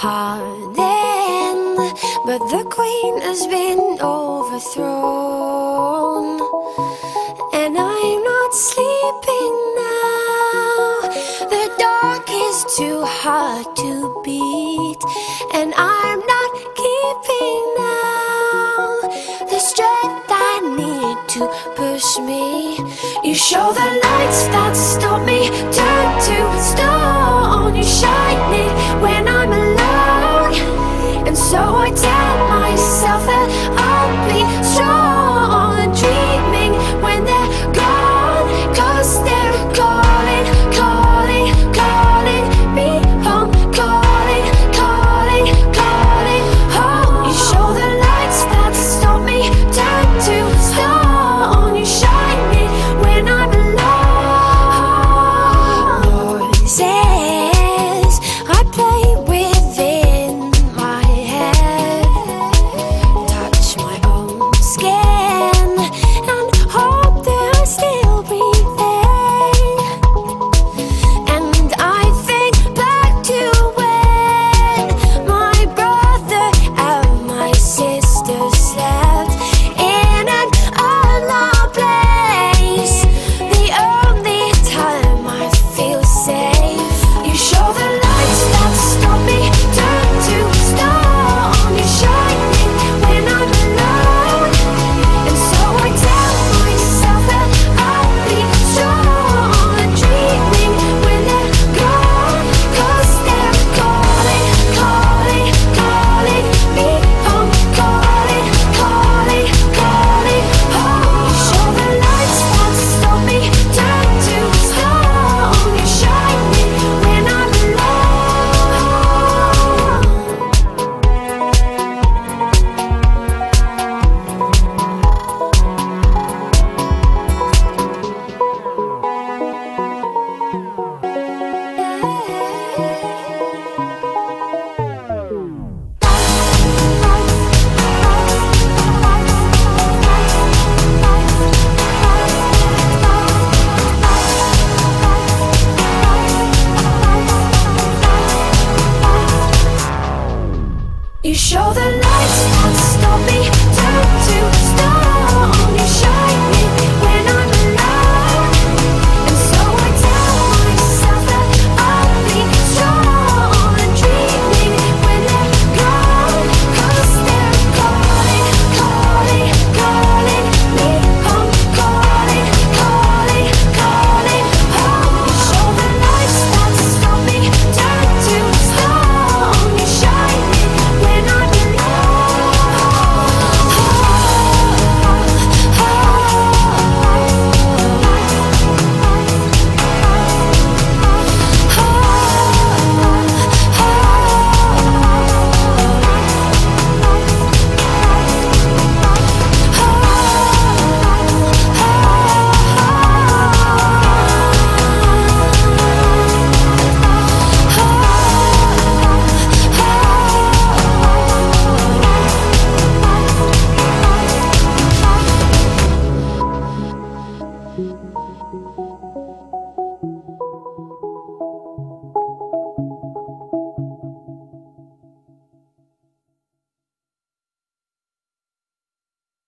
heart in, but the queen has been overthrown, and I'm not sleeping now. The dark is too hard to beat, and I'm not keeping now the strength I need to push me. You show the lights that stop me, turn to stone. You shine it when I'm alone, and so I tell myself that I'll be strong and dreaming when they're gone, 'cause they're calling, calling, calling me home, calling, calling, calling home. You show the lights that stop me, turn to stone. You shine it when I'm alone. Voices I play within my head, touch my own skin, and hope that I still breathing. And I think back to when my brother and my sister slept in an unloved place, the only time I feel safe. You show the lights that stop me, turn to stone. You shine it when I'm alone, and so I tell myself that I'll be strong and dreaming when they're gone, 'cause they're calling, calling, calling me home, calling, calling, calling home. You show the lights that stop me, turn to stone. You shine it when I'm alone. You show the